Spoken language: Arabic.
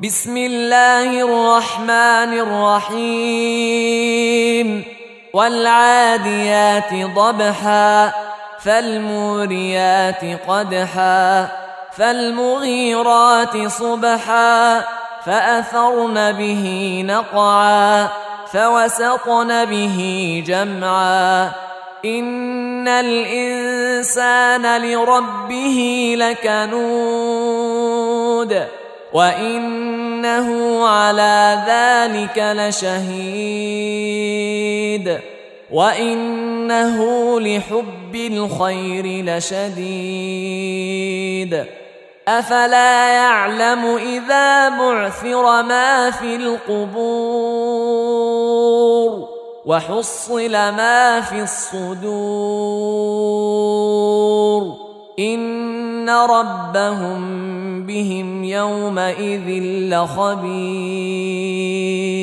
بسم الله الرحمن الرحيم والعاديات ضبحا فالموريات قدحا فالمغيرات صبحا فأثرن به نقعا فوسطن به جمعا إن الإنسان لربه لكنود وإنه على ذلك لشهيد وإنه لحب الخير لشديد أفلا يعلم إذا بعثر ما في القبور وحصل ما في الصدور إن ربهم بهم يومئذ لخبير